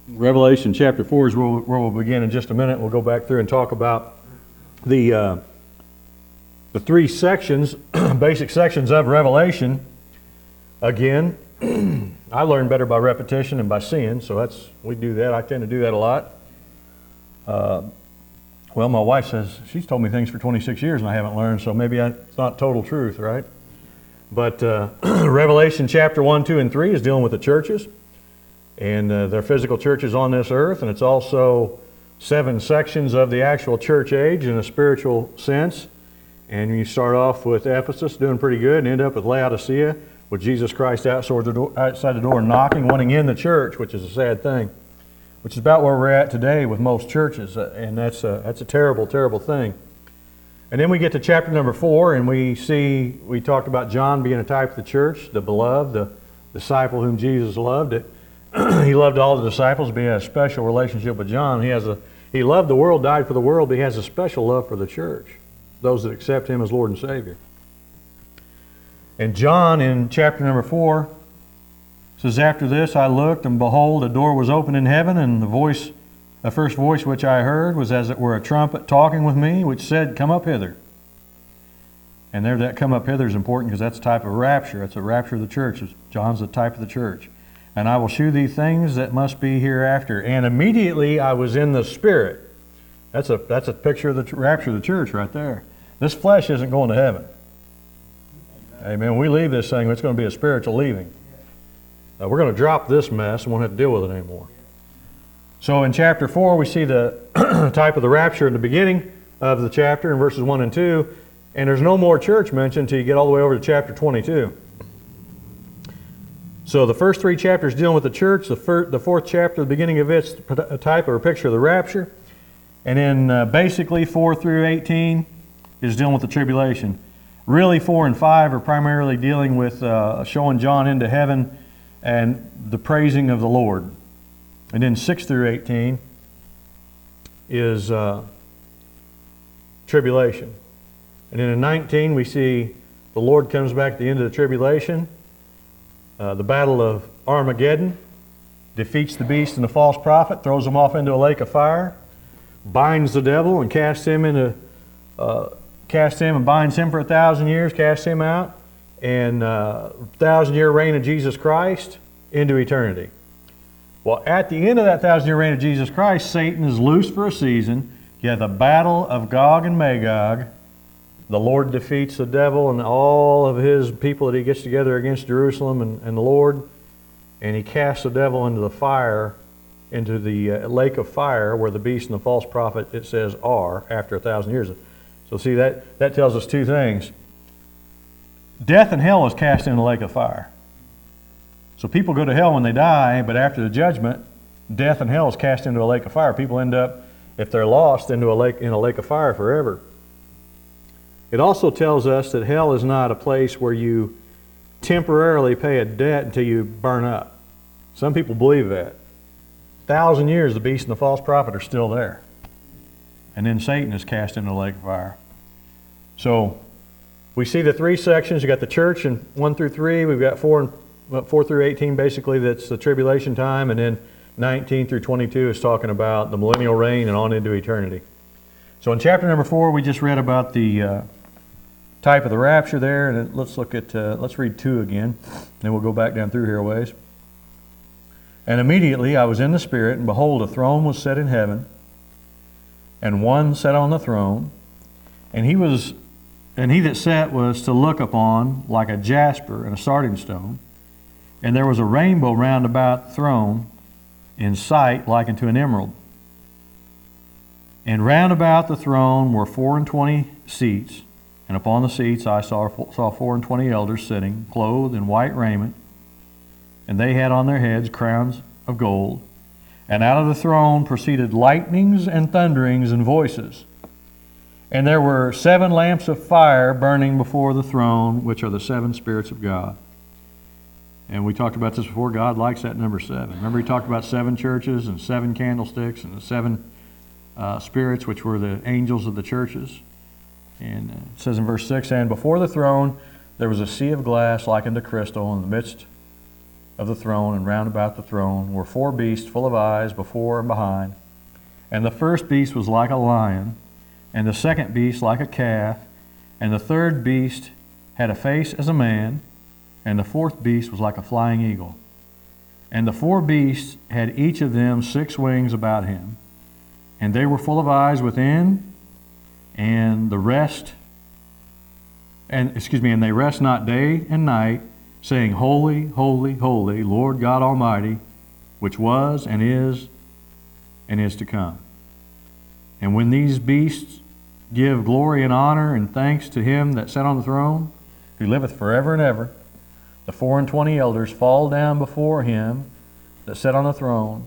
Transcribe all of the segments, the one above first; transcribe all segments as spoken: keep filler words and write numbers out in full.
Revelation chapter four is where we'll, where we'll begin in just a minute. We'll go back through and talk about the uh, the three sections, basic sections of Revelation. Again, I learn better by repetition and by seeing, so that's we do that. I tend to do that a lot. Uh, well, my wife says she's told me things for twenty-six years and I haven't learned, so maybe I, it's not total truth, right? But uh, Revelation chapter one, two, and three is dealing with the churches. And uh, they're physical churches on this earth, and it's also seven sections of the actual church age in a spiritual sense. And you start off with Ephesus, doing pretty good, and end up with Laodicea, with Jesus Christ outside the door, outside the door knocking, wanting in the church, which is a sad thing, which is about where we're at today with most churches, and that's a, that's a terrible, terrible thing. And then we get to chapter number four, and we see, we talked about John being a type of the church, the beloved, the disciple whom Jesus loved. It. He loved all the disciples, but he had a special relationship with John. He has a he loved the world, died for the world, but he has a special love for the church, those that accept him as Lord and Savior. And John in chapter number four says, "After this I looked, and behold, a door was opened in heaven, and the voice, the first voice which I heard was as it were a trumpet talking with me, which said, 'Come up hither.'" And there, that "come up hither" is important because that's a type of rapture. It's a rapture of the church. John's the type of the church. "And I will shew thee things that must be hereafter. And immediately I was in the Spirit." That's a that's a picture of the rapture of the church right there. This flesh isn't going to heaven. Amen. When we leave this thing, it's going to be a spiritual leaving. Uh, we're going to drop this mess and won't have to deal with it anymore. So in chapter four, we see the type of the rapture in the beginning of the chapter in verses one and two. And there's no more church mentioned until you get all the way over to chapter twenty-two. So the first three chapters dealing with the church, the, fir the fourth chapter, the beginning of it's a type or a picture of the rapture. And then uh, basically four through eighteen is dealing with the tribulation. Really four and five are primarily dealing with uh, showing John into heaven and the praising of the Lord. And then six through eighteen is uh, tribulation. And then in nineteen we see the Lord comes back at the end of the tribulation. Uh, the battle of Armageddon, defeats the beast and the false prophet, throws them off into a lake of fire, binds the devil and casts him into, uh, casts him and binds him for a thousand years, casts him out, and uh, thousand year reign of Jesus Christ into eternity. Well, at the end of that thousand year reign of Jesus Christ, Satan is loose for a season. You have the battle of Gog and Magog. The Lord defeats the devil and all of his people that he gets together against Jerusalem and, and the Lord, and he casts the devil into the fire, into the uh, lake of fire where the beast and the false prophet, it says, are after a thousand years. So see, that, that tells us two things. Death and hell is cast into the lake of fire. So people go to hell when they die, but after the judgment, death and hell is cast into a lake of fire. People end up, if they're lost, into a lake, in a lake of fire forever. It also tells us that hell is not a place where you temporarily pay a debt until you burn up. Some people believe that. A thousand years, the beast and the false prophet are still there. And then Satan is cast into the lake of fire. So we see the three sections. You got the church in one through three. We've got four, and, four through eighteen, basically, that's the tribulation time. And then nineteen through twenty-two is talking about the millennial reign and on into eternity. So in chapter number four, we just read about the uh, type of the rapture there, and let's look at, uh, let's read two again, then we'll go back down through here a ways. "And immediately I was in the Spirit, and behold, a throne was set in heaven, and one sat on the throne, and he was, and he that sat was to look upon like a jasper and a sardine stone, and there was a rainbow round about the throne, in sight like unto an emerald. And round about the throne were four and twenty seats, and upon the seats I saw, saw four and twenty elders sitting, clothed in white raiment, and they had on their heads crowns of gold. And out of the throne proceeded lightnings and thunderings and voices. And there were seven lamps of fire burning before the throne, which are the seven spirits of God." And we talked about this before. God likes that number seven. Remember he talked about seven churches and seven candlesticks and the seven uh, spirits, which were the angels of the churches. And it says in verse six, "And before the throne there was a sea of glass like unto crystal, in the midst of the throne, and round about the throne were four beasts full of eyes before and behind. And the first beast was like a lion, and the second beast like a calf, and the third beast had a face as a man, and the fourth beast was like a flying eagle. And the four beasts had each of them six wings about him, and they were full of eyes within, and the rest, and excuse me, and they rest not day and night, saying, Holy, holy, holy, Lord God Almighty, which was and is and is to come. And when these beasts give glory and honor and thanks to him that sat on the throne, who liveth forever and ever, the four and twenty elders fall down before him that sat on the throne,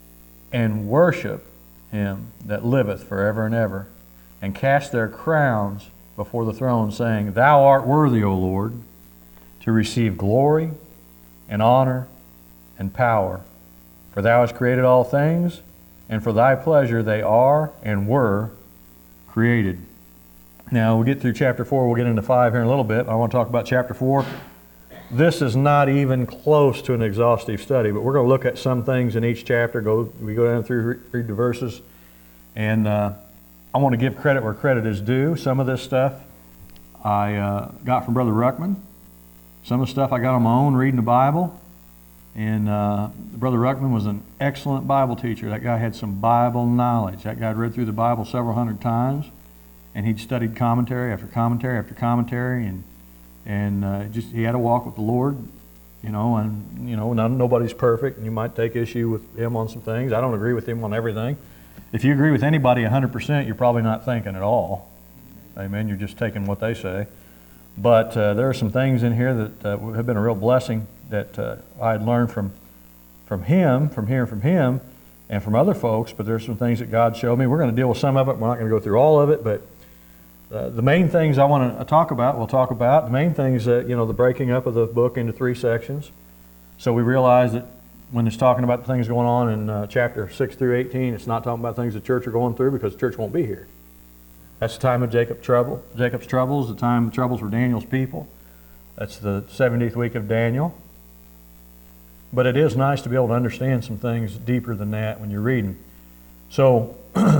and worship him that liveth forever and ever, and cast their crowns before the throne, saying, Thou art worthy, O Lord, to receive glory and honor and power. For thou hast created all things, and for thy pleasure they are and were created. Now, we'll get through chapter four. We'll get into five here in a little bit. I want to talk about chapter four. This is not even close to an exhaustive study, but we're going to look at some things in each chapter. Go, we go down through, read the verses, and uh, I want to give credit where credit is due. Some of this stuff I uh, got from Brother Ruckman. Some of the stuff I got on my own reading the Bible. And uh, Brother Ruckman was an excellent Bible teacher. That guy had some Bible knowledge. That guy had read through the Bible several hundred times, and he'd studied commentary after commentary after commentary, and and uh, just he had a walk with the Lord, you know. And you know, not, nobody's perfect, and you might take issue with him on some things. I don't agree with him on everything. If you agree with anybody one hundred percent, you're probably not thinking at all. Amen. You're just taking what they say. But uh, there are some things in here that uh, have been a real blessing that uh, I had learned from from him, from hearing from him, and from other folks. But there's some things that God showed me. We're going to deal with some of it. We're not going to go through all of it. But uh, the main things I want to talk about, we'll talk about. The main things, that, you know, the breaking up of the book into three sections. So we realize that when it's talking about the things going on in uh, chapter six through eighteen, it's not talking about things the church are going through, because the church won't be here. That's the time of Jacob trouble. Jacob's troubles, the time of troubles for Daniel's people. That's the seventieth week of Daniel. But it is nice to be able to understand some things deeper than that when you're reading. So,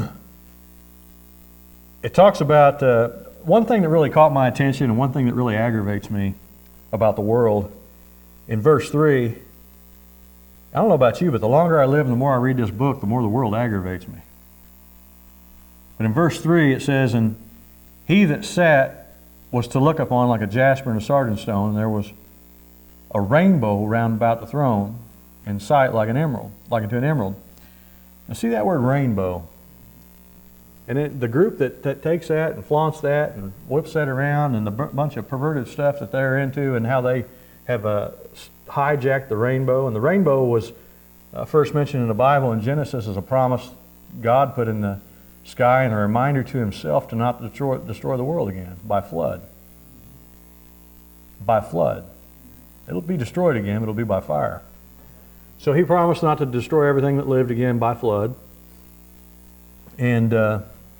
it talks about, uh, one thing that really caught my attention and one thing that really aggravates me about the world. In verse three, I don't know about you, but the longer I live and the more I read this book, the more the world aggravates me. But in verse three it says, And he that sat was to look upon like a jasper and a sardine stone, and there was a rainbow round about the throne, in sight like an emerald, like unto an emerald. Now see that word rainbow? And it, the group that, that takes that and flaunts that and whips that around, and the b- bunch of perverted stuff that they're into, and how they have uh, hijacked the rainbow. And the rainbow was uh, first mentioned in the Bible in Genesis as a promise God put in the sky and a reminder to himself to not destroy, destroy the world again by flood. By flood. It'll be destroyed again, but it'll be by fire. So he promised not to destroy everything that lived again by flood. And, uh,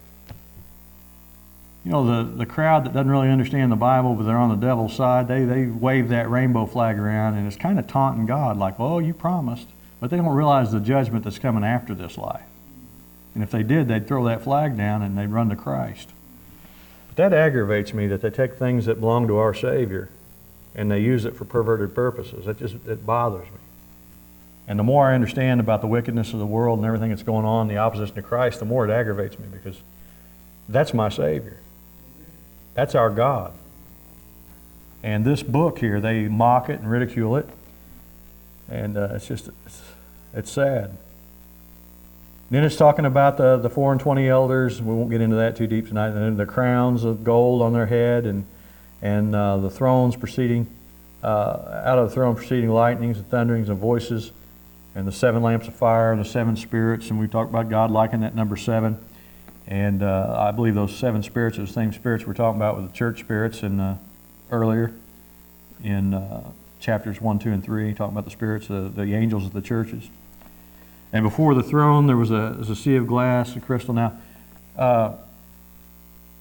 you know, the, the crowd that doesn't really understand the Bible, but they're on the devil's side, they, they wave that rainbow flag around, and it's kind of taunting God, like, oh, you promised. But they don't realize the judgment that's coming after this life. And if they did, they'd throw that flag down and they'd run to Christ. But that aggravates me, that they take things that belong to our Savior and they use it for perverted purposes. That just, it bothers me. And the more I understand about the wickedness of the world and everything that's going on, the opposition to Christ, the more it aggravates me, because that's my Savior. That's our God. And this book here, they mock it and ridicule it. And uh, it's just, it's, it's sad. Then it's talking about the, the four and twenty elders. We won't get into that too deep tonight. And then the crowns of gold on their head, and and uh, the thrones proceeding, uh, out of the throne proceeding lightnings and thunderings and voices, and the seven lamps of fire and the seven spirits. And we talked about God liking that number seven. And uh, I believe those seven spirits are the same spirits we're talking about with the church spirits in, uh, earlier in uh, chapters one, two, and three, talking about the spirits, uh, the angels of the churches. And before the throne there was a, there was a sea of glass and crystal. Now, uh,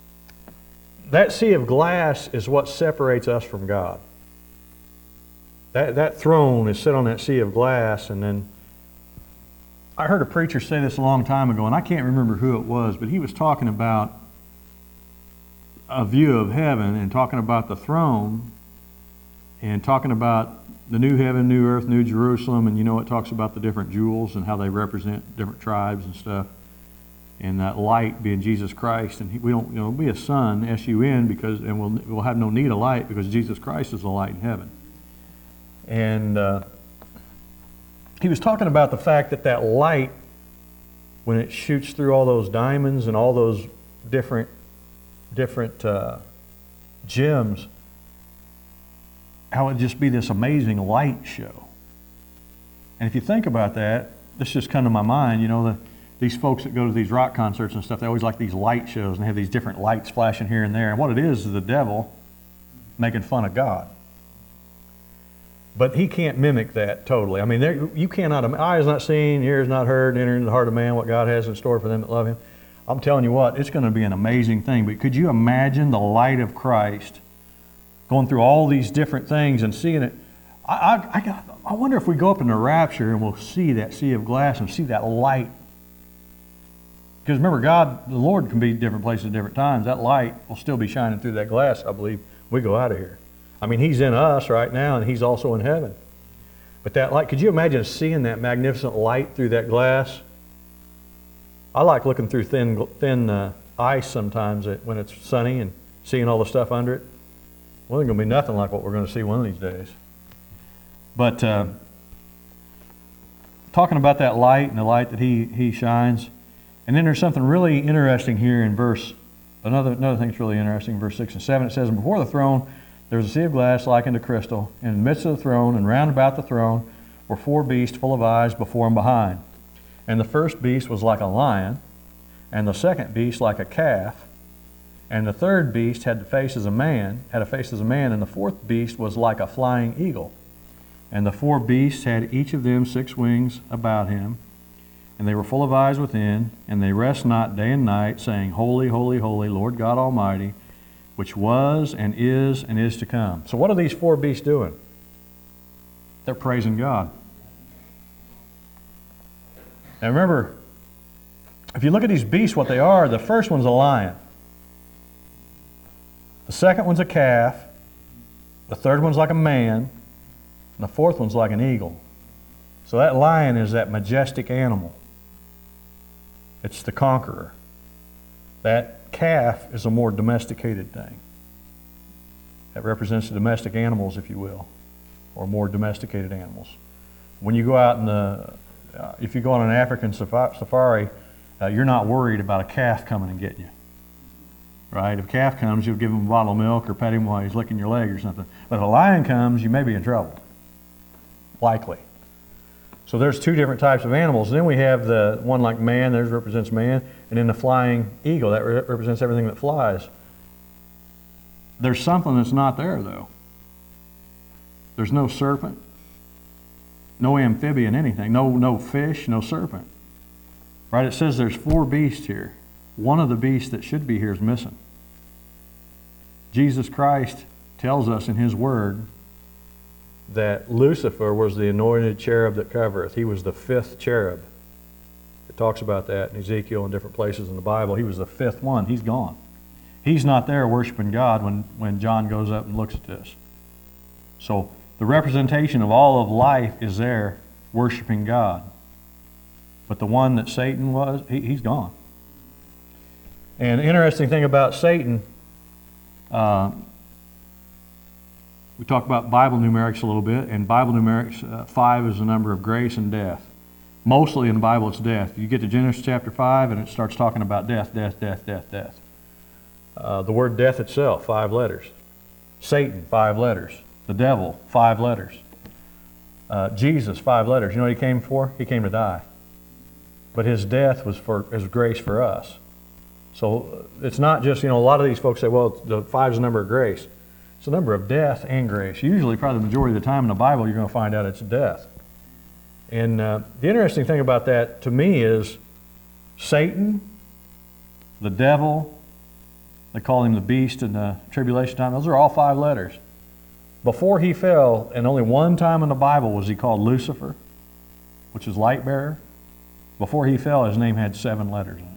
that sea of glass is what separates us from God. that, that throne is set on that sea of glass, and then I heard a preacher say this a long time ago, and I can't remember who it was, but he was talking about a view of heaven and talking about the throne and talking about the new heaven, new earth, new Jerusalem, and you know it talks about the different jewels and how they represent different tribes and stuff, and that light being Jesus Christ. And he, we don't, you know, be a sun, S U N, because and we'll we'll have no need of light because Jesus Christ is the light in heaven. And uh, he was talking about the fact that that light, when it shoots through all those diamonds and all those different different uh, gems, how it'd just be this amazing light show. And if you think about that, this just come to my mind, you know, the, these folks that go to these rock concerts and stuff, they always like these light shows, and they have these different lights flashing here and there. And what it is is the devil making fun of God. But he can't mimic that totally. I mean, there, you cannot, eye is not seen, ear is not heard, enter into the heart of man what God has in store for them that love him. I'm telling you what, it's going to be an amazing thing. But could you imagine the light of Christ going through all these different things and seeing it? I, I, I, got, I wonder if we go up in the rapture and we'll see that sea of glass and see that light. Because remember, God, the Lord can be different places at different times. That light will still be shining through that glass, I believe, when we go out of here. I mean, He's in us right now, and He's also in heaven. But that light, could you imagine seeing that magnificent light through that glass? I like looking through thin, thin uh, ice sometimes when it's sunny and seeing all the stuff under it. Well, it's going to be nothing like what we're going to see one of these days. But uh, talking about that light and the light that he, he shines, and then there's something really interesting here in verse, another, another thing that's really interesting in verse six and seven. It says, and before the throne there was a sea of glass like unto crystal. In the midst of the throne and round about the throne were four beasts full of eyes before and behind. And the first beast was like a lion, and the second beast like a calf, and the third beast had the face as a man, had a face as a man, and the fourth beast was like a flying eagle. And the four beasts had each of them six wings about him, and they were full of eyes within, and they rest not day and night, saying, Holy, holy, holy, Lord God Almighty, which was and is and is to come. So what are these four beasts doing? They're praising God. Now remember, if you look at these beasts, what they are, the first one's a lion. The second one's a calf. The third one's like a man. And the fourth one's like an eagle. So that lion is that majestic animal. It's the conqueror. That calf is a more domesticated thing. That represents the domestic animals, if you will, or more domesticated animals. When you go out in the Uh, if you go on an African safari, uh, you're not worried about a calf coming and getting you. Right? If a calf comes, you'll give him a bottle of milk or pet him while he's licking your leg or something. But if a lion comes, you may be in trouble. Likely. So there's two different types of animals. And then we have the one like man, that represents man, and then the flying eagle, that re represents everything that flies. There's something that's not there, though. There's no serpent. No amphibian, anything. No, no fish, no serpent. Right? It says there's four beasts here. One of the beasts that should be here is missing. Jesus Christ tells us in His Word that Lucifer was the anointed cherub that covereth. He was the fifth cherub. It talks about that in Ezekiel and different places in the Bible. He was the fifth one. He's gone. He's not there worshiping God when, when John goes up and looks at this. So the representation of all of life is there worshiping God. But the one that Satan was, he, he's gone. And the interesting thing about Satan, uh, we talk about Bible numerics a little bit, and Bible numerics, uh, five is the number of grace and death. Mostly in the Bible it's death. You get to Genesis chapter five and it starts talking about death, death, death, death, death. Uh, the word death itself, five letters. Satan, five letters. The devil, five letters. Uh, Jesus, five letters. You know what He came for? He came to die. But His death was for His grace for us. So it's not just, you know, a lot of these folks say, well, the five is the number of grace. It's the number of death and grace. Usually, probably the majority of the time in the Bible, you're going to find out it's death. And uh, the interesting thing about that to me is Satan, the devil, they call him the beast in the tribulation time, those are all five letters. before he fell, and only one time in the Bible was he called Lucifer, which is light bearer. Before he fell, his name had seven letters in it.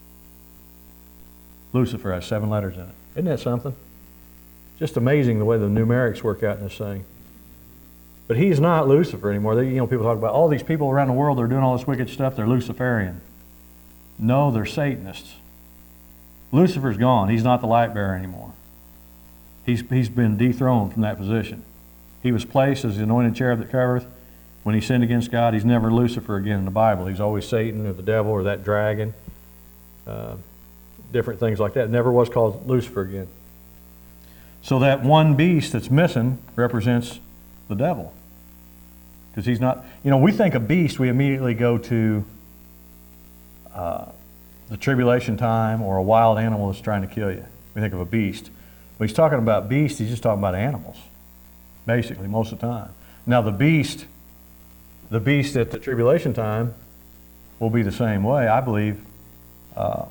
Lucifer has seven letters in it. Isn't that something? Just amazing the way the numerics work out in this thing. But he's not Lucifer anymore. They, you know, people talk about all these people around the world that are doing all this wicked stuff, they're Luciferian. No, they're Satanists. Lucifer's gone. He's not the light bearer anymore. He's, he's been dethroned from that position. He was placed as the anointed cherub that covereth. When he sinned against God, he's never Lucifer again in the Bible. He's always Satan or the devil or that dragon. Uh, different things like that. Never was called Lucifer again. So that one beast that's missing represents the devil. Because he's not, you know, we think of beast, we immediately go to uh, the tribulation time or a wild animal that's trying to kill you. We think of a beast. When he's talking about beast, he's just talking about animals, basically, most of the time. Now the beast, the beast at the tribulation time will be the same way, I believe. Uh,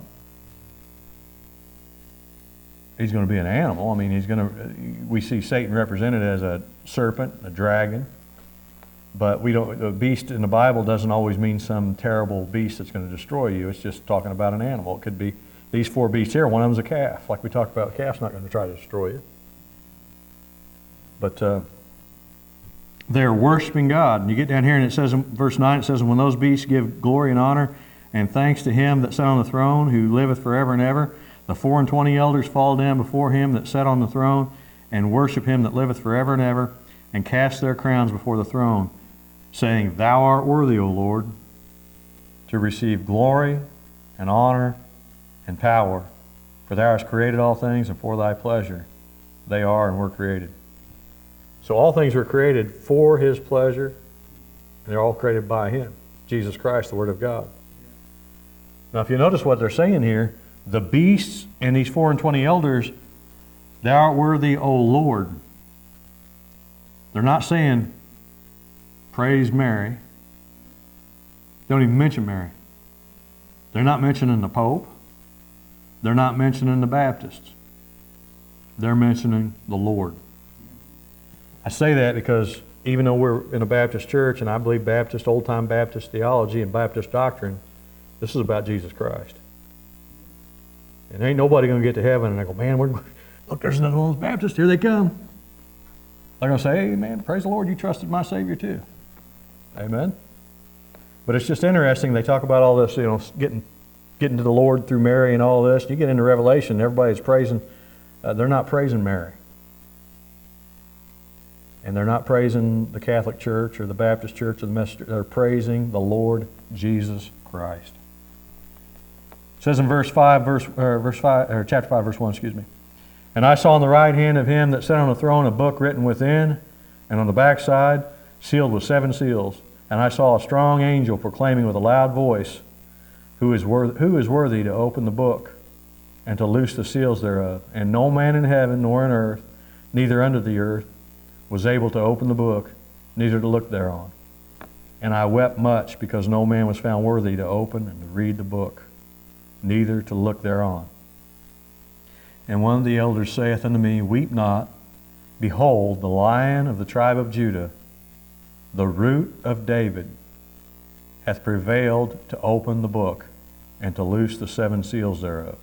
he's going to be an animal. I mean, he's going to, we see Satan represented as a serpent, a dragon, but we don't, the beast in the Bible doesn't always mean some terrible beast that's going to destroy you. It's just talking about an animal. It could be these four beasts here. One of them's a calf. Like we talked about, a calf's not going to try to destroy you. But uh, they're worshiping God. And you get down here and it says in verse nine, it says, and when those beasts give glory and honor and thanks to him that sat on the throne, who liveth forever and ever, the four and twenty elders fall down before him that sat on the throne and worship him that liveth forever and ever, and cast their crowns before the throne, saying, Thou art worthy, O Lord, to receive glory and honor and power, for thou hast created all things, and for thy pleasure they are and were created. So all things were created for his pleasure, and they're all created by him, Jesus Christ, the Word of God. Now if you notice what they're saying here, the beasts and these four and twenty elders, thou art worthy, O Lord. They're not saying, praise Mary. Don't even mention Mary. They're not mentioning the Pope. They're not mentioning the Baptists. They're mentioning the Lord. I say that because even though we're in a Baptist church, and I believe Baptist, old-time Baptist theology and Baptist doctrine, this is about Jesus Christ. And ain't nobody going to get to heaven and they go, man, we're, look, there's another one of those Baptists. Here they come. They're going to say, hey, man, praise the Lord, you trusted my Savior too. Amen? But it's just interesting. They talk about all this, you know, getting getting to the Lord through Mary and all this. You get into Revelation, everybody's praising. Uh, they're not praising Mary. And they're not praising the Catholic Church or the Baptist Church or the Methodist. They're praising the Lord Jesus Christ. It says in verse five, verse, or verse five, or chapter five, verse one, excuse me. And I saw on the right hand of him that sat on the throne a book written within, and on the backside sealed with seven seals. And I saw a strong angel proclaiming with a loud voice, Who is worth, who is worthy to open the book and to loose the seals thereof? And no man in heaven nor in earth, neither under the earth, was able to open the book, neither to look thereon. And I wept much, because no man was found worthy to open and to read the book, neither to look thereon. And one of the elders saith unto me, Weep not. Behold, the Lion of the tribe of Judah, the root of David, hath prevailed to open the book and to loose the seven seals thereof.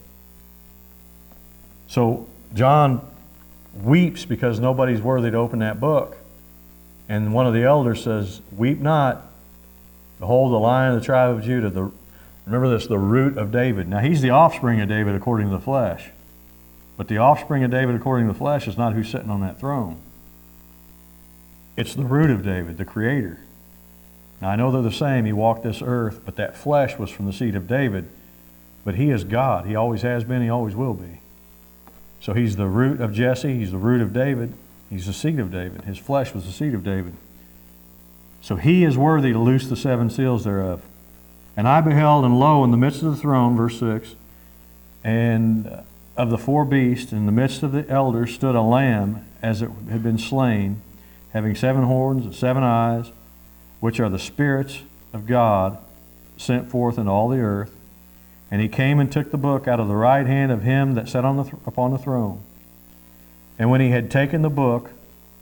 So John weeps because nobody's worthy to open that book. And one of the elders says, Weep not. Behold, the Lion of the tribe of Judah, the, remember this, the root of David. Now he's the offspring of David according to the flesh. But the offspring of David according to the flesh is not who's sitting on that throne. It's the root of David, the Creator. Now I know they're the same. He walked this earth, but that flesh was from the seed of David. But he is God. He always has been. He always will be. So he's the root of Jesse. He's the root of David. He's the seed of David. His flesh was the seed of David. So he is worthy to loose the seven seals thereof. And I beheld, and lo, in the midst of the throne, verse six, and of the four beasts, in the midst of the elders, stood a lamb as it had been slain, having seven horns and seven eyes, which are the spirits of God sent forth into all the earth. And he came and took the book out of the right hand of him that sat on the th- upon the throne. And when he had taken the book,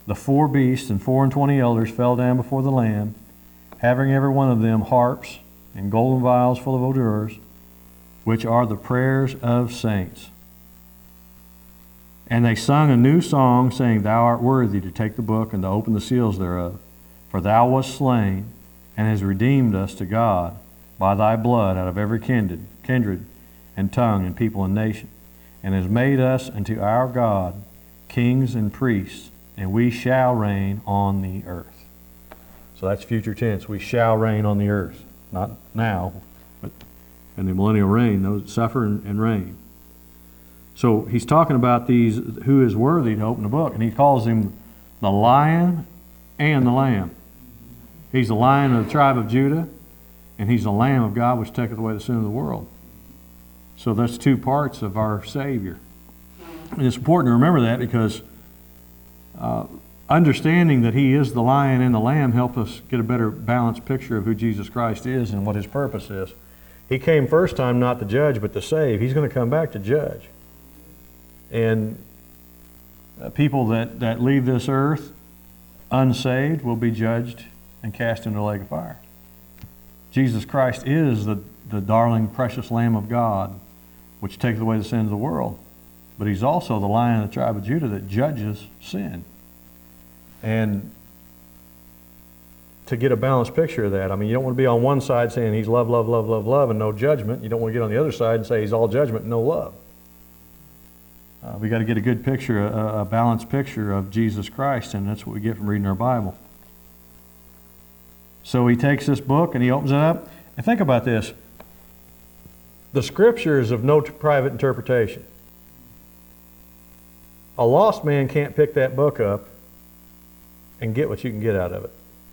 the four beasts and four and twenty elders fell down before the Lamb, having every one of them harps and golden vials full of odors, which are the prayers of saints. And they sung a new song, saying, Thou art worthy to take the book and to open the seals thereof. For thou wast slain, and hast redeemed us to God by thy blood out of every kindred, kindred and tongue and people and nation, and hast made us unto our God kings and priests, and we shall reign on the earth. So that's future tense. We shall reign on the earth. Not now, but in the millennial reign, those that suffer and, and reign. So he's talking about these, who is worthy to open the book, and he calls him the Lion and the Lamb. He's the Lion of the tribe of Judah, and he's the Lamb of God which taketh away the sin of the world. So that's two parts of our Savior. And it's important to remember that because uh, understanding that he is the Lion and the Lamb help us get a better balanced picture of who Jesus Christ is and what his purpose is. He came first time not to judge but to save. He's going to come back to judge. And uh, people that, that leave this earth unsaved will be judged and cast into the lake of fire. Jesus Christ is the, the darling, precious Lamb of God, which taketh away the sins of the world. But he's also the Lion of the tribe of Judah that judges sin. And to get a balanced picture of that, I mean, you don't want to be on one side saying he's love, love, love, love, love, and no judgment. You don't want to get on the other side and say he's all judgment and no love. Uh, we got to get a good picture, a, a balanced picture of Jesus Christ, and that's what we get from reading our Bible. So he takes this book and he opens it up. And think about this. The Scripture is of no private interpretation. A lost man can't pick that book up and get what you can get out of it.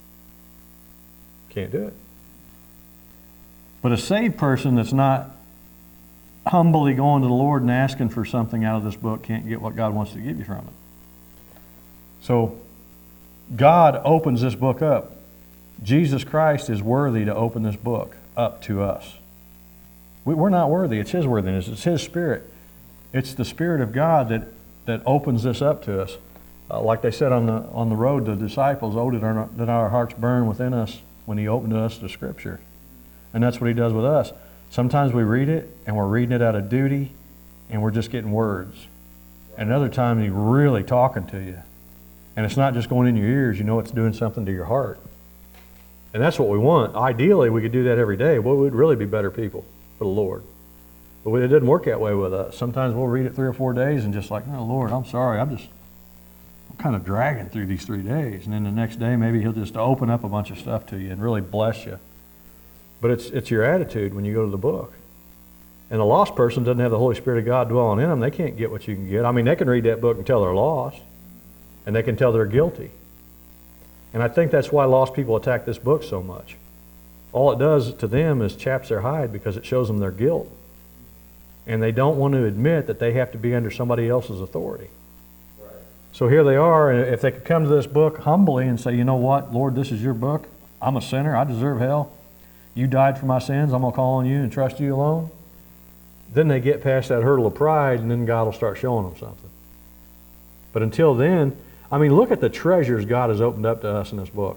Can't do it. But a saved person that's not humbly going to the Lord and asking for something out of this book can't get what God wants to give you from it. So God opens this book up. Jesus Christ is worthy to open this book up to us. We, we're not worthy. It's his worthiness. It's his Spirit. It's the Spirit of God that, that opens this up to us. Uh, like they said on the, on the road, the disciples, oh, did our, did our hearts burn within us when he opened to us the Scripture. And that's what he does with us. Sometimes we read it, and we're reading it out of duty, and we're just getting words. And other times he's really talking to you. And it's not just going in your ears, you know it's doing something to your heart. And that's what we want. Ideally, we could do that every day. Well, we'd really be better people for the Lord. But it doesn't work that way with us. Sometimes we'll read it three or four days and just like, oh, Lord, I'm sorry. I'm just I'm kind of dragging through these three days. And then the next day, maybe he'll just open up a bunch of stuff to you and really bless you. But it's, it's your attitude when you go to the book. And a lost person doesn't have the Holy Spirit of God dwelling in them. They can't get what you can get. I mean, they can read that book and tell they're lost. And they can tell they're guilty. And I think that's why lost people attack this book so much. All it does to them is chaps their hide because it shows them their guilt. And they don't want to admit that they have to be under somebody else's authority. Right. So here they are, and if they could come to this book humbly and say, you know what, Lord, this is your book. I'm a sinner. I deserve hell. You died for my sins. I'm going to call on you and trust you alone. Then they get past that hurdle of pride, and then God will start showing them something. But until then, I mean, look at the treasures God has opened up to us in this book.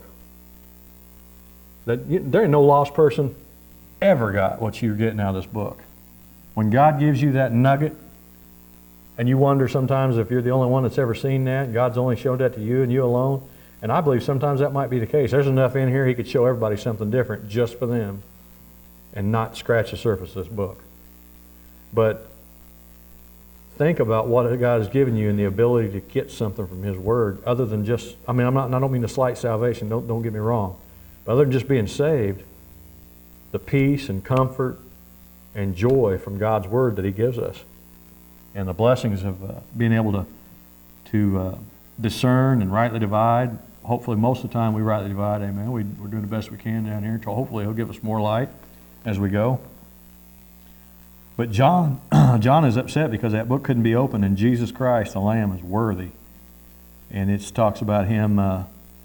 That there ain't no lost person ever got what you're getting out of this book. When God gives you that nugget, and you wonder sometimes if you're the only one that's ever seen that, and God's only showed that to you and you alone, and I believe sometimes that might be the case. There's enough in here He could show everybody something different just for them and not scratch the surface of this book. But think about what God has given you and the ability to get something from His Word other than just, I mean, I'm not, I don't mean to slight salvation, don't, don't get me wrong. But other than just being saved, the peace and comfort and joy from God's Word that He gives us and the blessings of uh, being able to, to uh, discern and rightly divide. Hopefully most of the time we rightly divide, amen. We, we're doing the best we can down here. So hopefully He'll give us more light as we go. But John, John is upset because that book couldn't be opened, and Jesus Christ, the Lamb, is worthy. And it talks about Him, uh,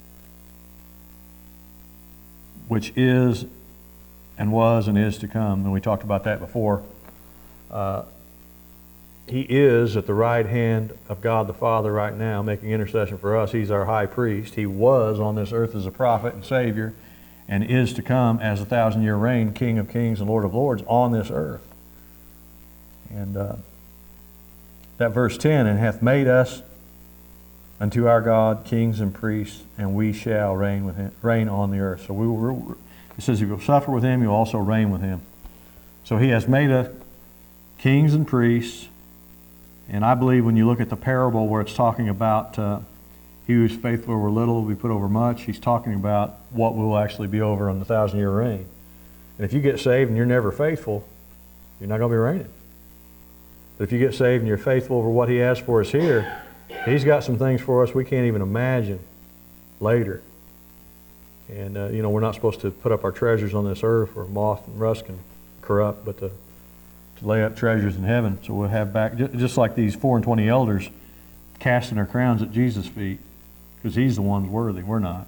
which is and was and is to come. And we talked about that before. Uh, He is at the right hand of God the Father right now, making intercession for us. He's our high priest. He was on this earth as a prophet and Savior, and is to come as a thousand-year reign, King of kings and Lord of lords on this earth. And uh, that verse ten, and hath made us unto our God kings and priests, and we shall reign with him, reign on the earth. So we will, it says, if you'll suffer with him, you'll also reign with him. So he has made us kings and priests. And I believe when you look at the parable where it's talking about uh, he who is faithful over little will be put over much, he's talking about what will actually be over on the thousand-year reign. And if you get saved and you're never faithful, you're not going to be reigning. But if you get saved and you're faithful over what he has for us here, he's got some things for us we can't even imagine later. And, uh, you know, we're not supposed to put up our treasures on this earth where moth and rust can corrupt, but to lay up treasures in heaven. So we'll have back, just like these four and twenty elders casting their crowns at Jesus' feet, because he's the one worthy, we're not.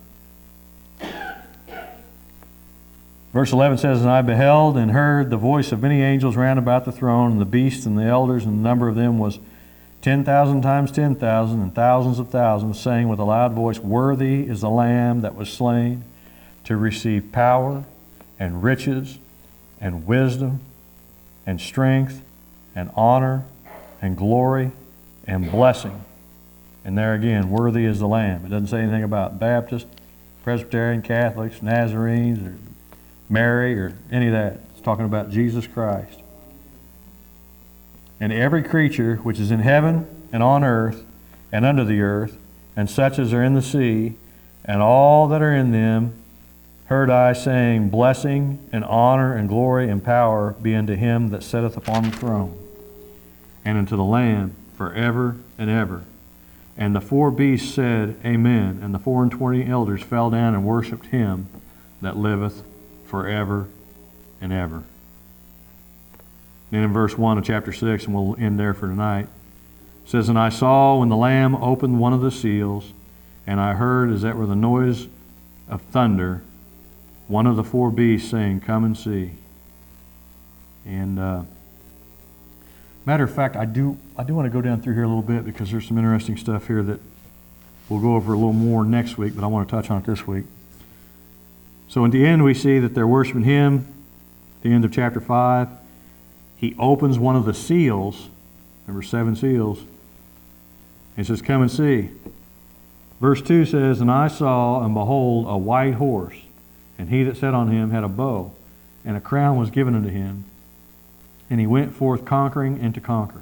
Verse eleven says, and I beheld and heard the voice of many angels round about the throne, and the beasts and the elders, and the number of them was ten thousand times ten thousand, and thousands of thousands, saying with a loud voice, worthy is the Lamb that was slain to receive power and riches and wisdom and strength, and honor, and glory, and blessing. And there again, worthy is the Lamb. It doesn't say anything about Baptist, Presbyterian, Catholics, Nazarenes, or Mary, or any of that. It's talking about Jesus Christ. And every creature which is in heaven, and on earth, and under the earth, and such as are in the sea, and all that are in them, heard I saying, blessing and honor and glory and power be unto him that sitteth upon the throne, and unto the Lamb forever and ever. And the four beasts said, Amen. And the four and twenty elders fell down and worshipped him that liveth forever and ever. Then in verse one of chapter six, and we'll end there for tonight, it says, and I saw when the Lamb opened one of the seals, and I heard as that were the noise of thunder, one of the four beasts saying, come and see. And uh, matter of fact, I do I do want to go down through here a little bit, because there's some interesting stuff here that we'll go over a little more next week, but I want to touch on it this week. So in the end, we see that they're worshiping him. At the end of chapter five, he opens one of the seals. Remember, seven seals. He says, come and see. Verse two says, and I saw, and behold, a white horse, and he that sat on him had a bow, and a crown was given unto him, and he went forth conquering and to conquer.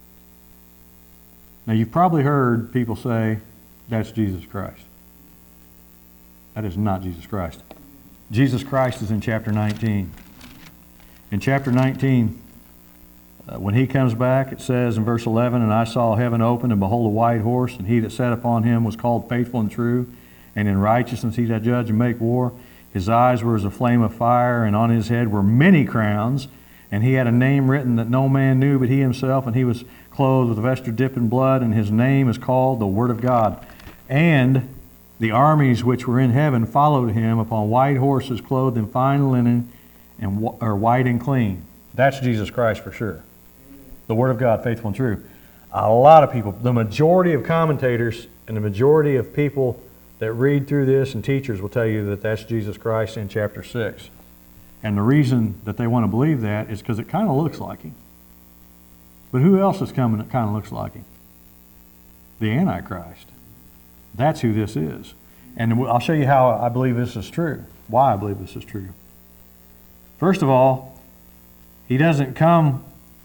Now you've probably heard people say, that's Jesus Christ. That is not Jesus Christ. Jesus Christ is in chapter nineteen. In chapter nineteen, uh, when he comes back, it says in verse eleven, and I saw heaven open, and behold a white horse, and he that sat upon him was called Faithful and True, and in righteousness he doth judge and make war. His eyes were as a flame of fire, and on his head were many crowns, and he had a name written that no man knew but he himself, and he was clothed with a vesture dipped in blood, and his name is called the Word of God. And the armies which were in heaven followed him upon white horses, clothed in fine linen, and or white and clean. That's Jesus Christ for sure. The Word of God, faithful and true. A lot of people, the majority of commentators and the majority of people that read through this and teachers will tell you that that's Jesus Christ in chapter six. And the reason that they want to believe that is because it kind of looks like him. But who else is coming that kind of looks like him? The Antichrist. That's who this is. And I'll show you how I believe this is true, why I believe this is true. First of all, he doesn't come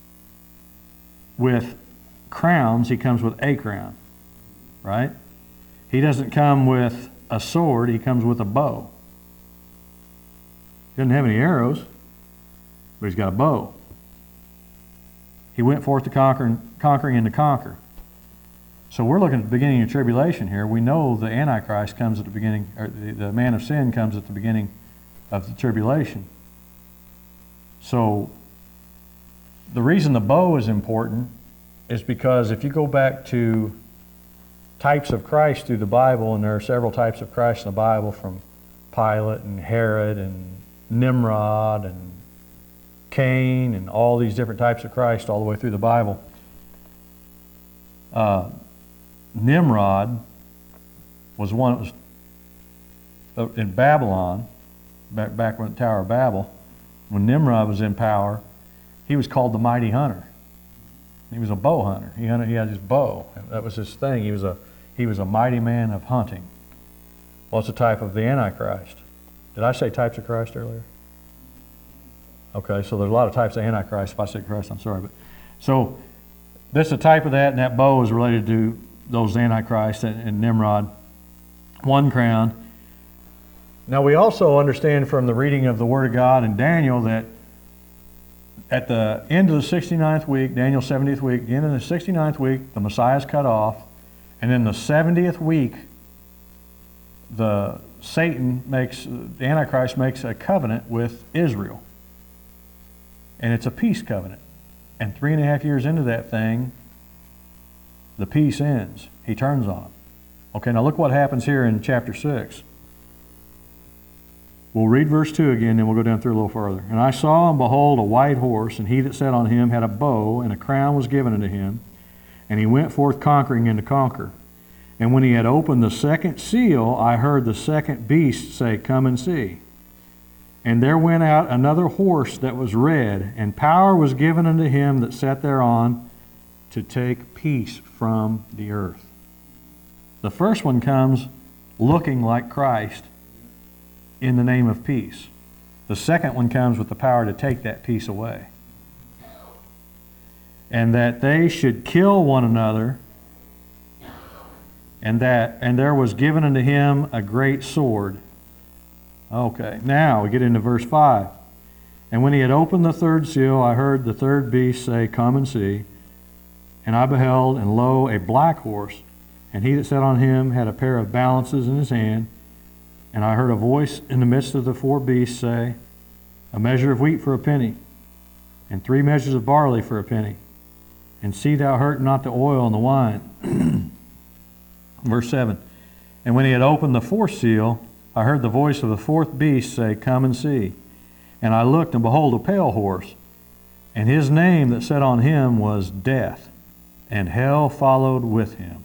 with crowns, he comes with a crown, right? He doesn't come with a sword, he comes with a bow. He doesn't have any arrows, but he's got a bow. He went forth to conquer, conquering and to conquer. So we're looking at the beginning of tribulation here. We know the Antichrist comes at the beginning, or the, the man of sin comes at the beginning of the tribulation. So the reason the bow is important is because if you go back to types of Christ through the Bible, and there are several types of Christ in the Bible, from Pilate and Herod and Nimrod and Cain and all these different types of Christ all the way through the Bible. uh, Nimrod was one that was in Babylon, back, back when the Tower of Babel, when Nimrod was in power, he was called the mighty hunter. He was a bow hunter. He hunted, he had his bow. That was his thing. He was a he was a mighty man of hunting. Well, it's a type of the Antichrist. Did I say types of Christ earlier? Okay, so there's a lot of types of Antichrist. If I said Christ, I'm sorry. But so this is a type of that, and that bow is related to those Antichrists and, and Nimrod. One crown. Now we also understand from the reading of the Word of God in Daniel that at the end of the sixty-ninth week, Daniel's seventieth week, at the end of the sixty-ninth week, the Messiah is cut off, and in the seventieth week, the Satan makes, the Antichrist makes a covenant with Israel. And it's a peace covenant. And three and a half years into that thing, the peace ends. He turns on them. Okay, now look what happens here in chapter six. We'll read verse two again, and we'll go down through a little further. And I saw, and behold, a white horse, and he that sat on him had a bow, and a crown was given unto him. And he went forth conquering and to conquer. And when he had opened the second seal, I heard the second beast say, Come and see. And there went out another horse that was red, and power was given unto him that sat thereon to take peace from the earth. The first one comes looking like Christ in the name of peace. The second one comes with the power to take that peace away. And that they should kill one another, and that and there was given unto him a great sword. Okay, now we get into verse five. And when he had opened the third seal, I heard the third beast say, Come and see. And I beheld, and lo, a black horse, and he that sat on him had a pair of balances in his hand. And I heard a voice in the midst of the four beasts say, A measure of wheat for a penny, and three measures of barley for a penny. And see thou hurt not the oil and the wine. Verse seven. And when he had opened the fourth seal, I heard the voice of the fourth beast say, Come and see. And I looked, and behold, a pale horse. And his name that sat on him was Death, and hell followed with him.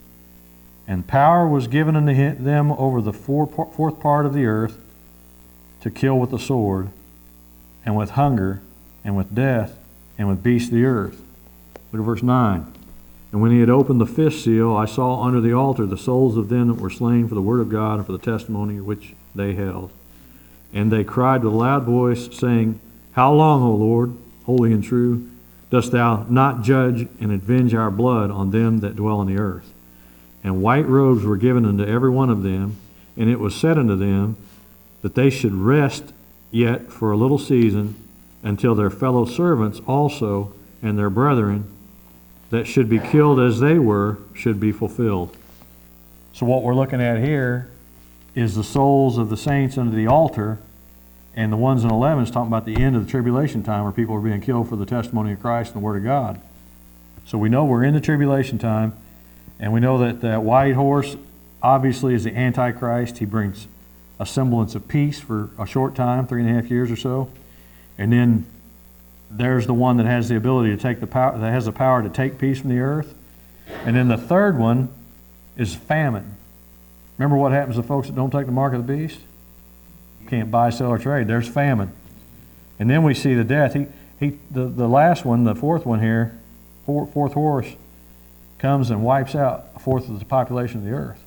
And power was given unto them over the four, fourth part of the earth to kill with the sword, and with hunger, and with death, and with beasts of the earth. Look at verse nine. And when he had opened the fifth seal, I saw under the altar the souls of them that were slain for the word of God and for the testimony which they held. And they cried with a loud voice, saying, How long, O Lord, holy and true, dost thou not judge and avenge our blood on them that dwell on the earth? And white robes were given unto every one of them, and it was said unto them that they should rest yet for a little season, until their fellow servants also and their brethren that should be killed as they were should be fulfilled. So what we're looking at here is the souls of the saints under the altar, and the ones in eleven is talking about the end of the tribulation time, where people are being killed for the testimony of Christ and the Word of God. So we know we're in the tribulation time, and we know that that white horse obviously is the Antichrist. He brings a semblance of peace for a short time, three and a half years or so, and then there's the one that has the ability to take the power, that has the power to take peace from the earth. And then the third one is famine. Remember what happens to folks that don't take the mark of the beast? You can't buy, sell, or trade. There's famine. And then we see the death. He, he, the, the last one, the fourth one here, four, fourth horse, comes and wipes out a fourth of the population of the earth.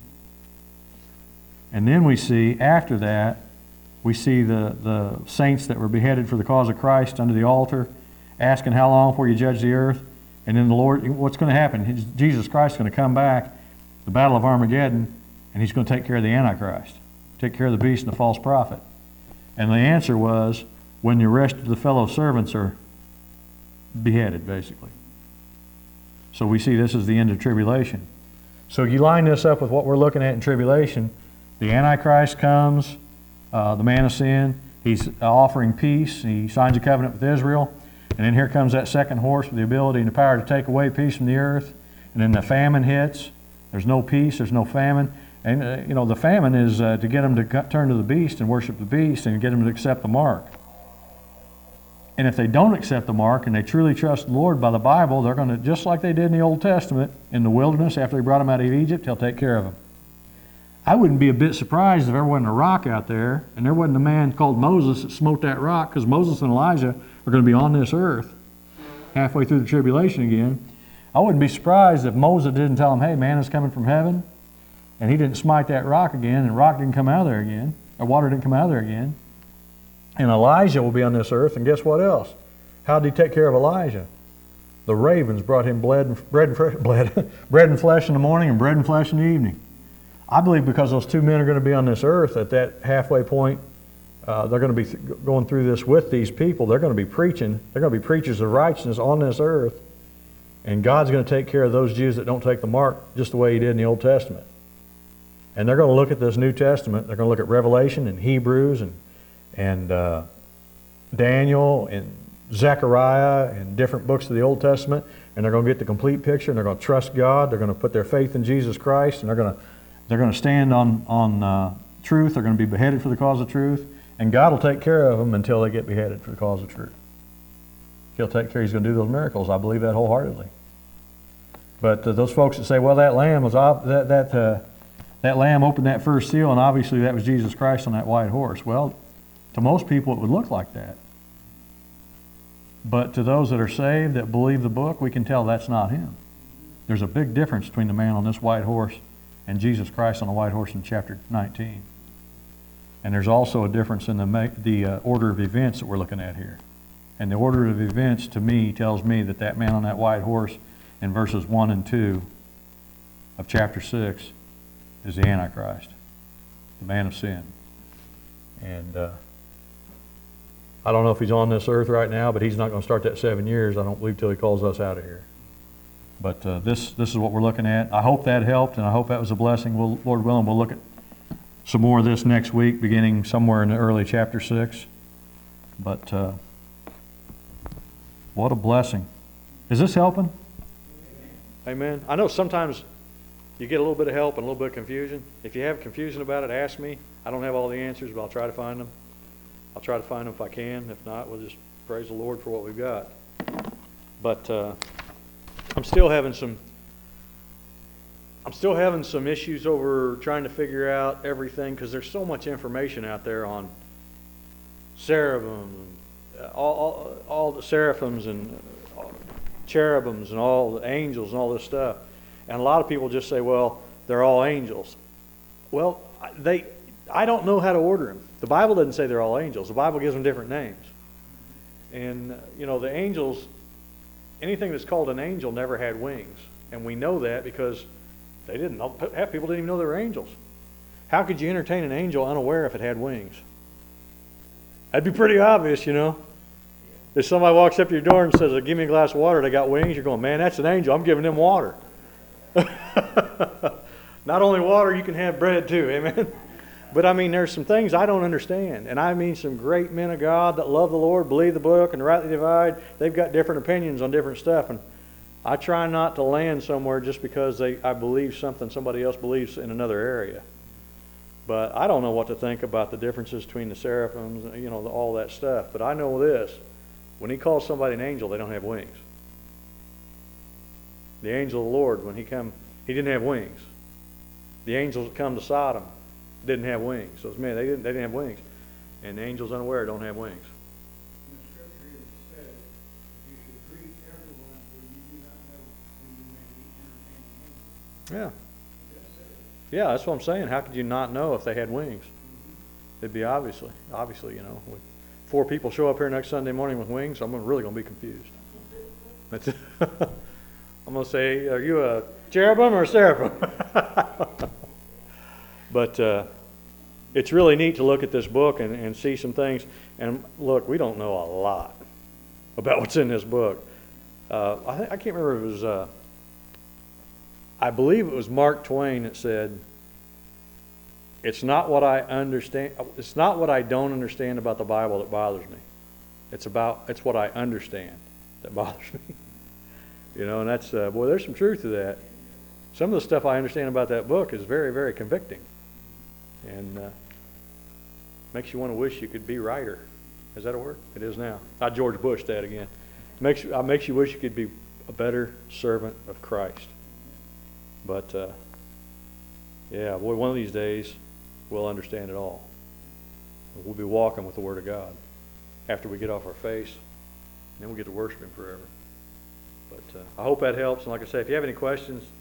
And then we see, after that, we see the, the saints that were beheaded for the cause of Christ under the altar, asking how long before you judge the earth. And then the Lord, what's going to happen? Jesus Christ is going to come back, the battle of Armageddon, and he's going to take care of the Antichrist, take care of the beast and the false prophet. And the answer was, when the rest of the fellow servants are beheaded, basically. So we see this is the end of tribulation. So you line this up with what we're looking at in tribulation. The Antichrist comes, Uh, the man of sin, he's offering peace. He signs a covenant with Israel. And then here comes that second horse with the ability and the power to take away peace from the earth. And then the famine hits. There's no peace, there's no famine. And, uh, you know, the famine is uh, to get them to turn to the beast and worship the beast and get them to accept the mark. And if they don't accept the mark and they truly trust the Lord by the Bible, they're going to, just like they did in the Old Testament, in the wilderness after He brought them out of Egypt, He'll take care of them. I wouldn't be a bit surprised if there wasn't a rock out there and there wasn't a man called Moses that smote that rock, because Moses and Elijah are going to be on this earth halfway through the tribulation again. I wouldn't be surprised if Moses didn't tell him, hey, man is coming from heaven, and he didn't smite that rock again, and rock didn't come out of there again, or water didn't come out of there again. And Elijah will be on this earth, and guess what else? How did he take care of Elijah? The ravens brought him bread and, bread and, bread, bread and flesh in the morning and bread and flesh in the evening. I believe because those two men are going to be on this earth at that halfway point, uh, they're going to be th going through this with these people. They're going to be preaching. They're going to be preachers of righteousness on this earth. And God's going to take care of those Jews that don't take the mark just the way He did in the Old Testament. And they're going to look at this New Testament. They're going to look at Revelation and Hebrews and and uh, Daniel and Zechariah and different books of the Old Testament, and they're going to get the complete picture, and they're going to trust God. They're going to put their faith in Jesus Christ, and they're going to they're going to stand on on uh, truth. They're going to be beheaded for the cause of truth, and God will take care of them until they get beheaded for the cause of truth. He'll take care. He's going to do those miracles. I believe that wholeheartedly. But uh, those folks that say, "Well, that lamb was op that that uh, that lamb opened that first seal, and obviously that was Jesus Christ on that white horse," well, to most people, it would look like that. But to those that are saved, that believe the book, we can tell that's not Him. There's a big difference between the man on this white horse and Jesus Christ on the white horse in chapter nineteen. And there's also a difference in the, the uh, order of events that we're looking at here. And the order of events, to me, tells me that that man on that white horse in verses one and two of chapter six is the Antichrist, the man of sin. And uh, I don't know if he's on this earth right now, but he's not going to start that seven years, I don't believe, till He calls us out of here. But uh, this this is what we're looking at. I hope that helped, and I hope that was a blessing. We'll, Lord willing, we'll look at some more of this next week, beginning somewhere in the early chapter six. But uh, what a blessing. Is this helping? Amen. I know sometimes you get a little bit of help and a little bit of confusion. If you have confusion about it, ask me. I don't have all the answers, but I'll try to find them. I'll try to find them if I can. If not, we'll just praise the Lord for what we've got. But uh, I'm still having some I'm still having some issues over trying to figure out everything, because there's so much information out there on cherubim, and all, all, all the seraphims and cherubims and all the angels and all this stuff. And a lot of people just say, well, they're all angels. Well, they I don't know how to order them. The Bible doesn't say they're all angels. The Bible gives them different names. And, you know, the angels, anything that's called an angel never had wings. And we know that because they didn't know, half people didn't even know they were angels. How could you entertain an angel unaware if it had wings? That'd be pretty obvious, you know. If somebody walks up to your door and says, give me a glass of water, they got wings, you're going, man, that's an angel. I'm giving them water. Not only water, you can have bread too, amen. But I mean, there's some things I don't understand. And I mean some great men of God that love the Lord, believe the book, and rightly divide. They've got different opinions on different stuff. And I try not to land somewhere just because they, I believe something somebody else believes in another area. But I don't know what to think about the differences between the seraphims, you know, all that stuff. But I know this. When He calls somebody an angel, they don't have wings. The angel of the Lord, when He come, He didn't have wings. The angels that come to Sodom didn't have wings. So man, they didn't they didn't have wings. And the angels unaware don't have wings. In the scripture it says you should greet everyone for you do not know who you may be entertaining. Yeah. Yeah, that's what I'm saying. How could you not know if they had wings? Mm-hmm. It'd be obviously, obviously, you know. With four people show up here next Sunday morning with wings, I'm really going to be confused. That's I'm going to say, are you a cherubim or a seraphim? But uh, it's really neat to look at this book and, and see some things. And look, we don't know a lot about what's in this book. Uh, I, I can't remember if it was, uh, I believe it was Mark Twain that said, it's not what I understand, it's not what I don't understand about the Bible that bothers me. It's about, it's what I understand that bothers me. You know, and that's, uh, boy, there's some truth to that. Some of the stuff I understand about that book is very, very convicting. And uh, makes you want to wish you could be writer. Is that a word? It is now. I George Bush that again. Makes you, I makes you wish you could be a better servant of Christ. But uh, yeah, boy, one of these days we'll understand it all. We'll be walking with the Word of God after we get off our face, and then we'll get to worship Him forever. But uh, I hope that helps. And like I say, if you have any questions,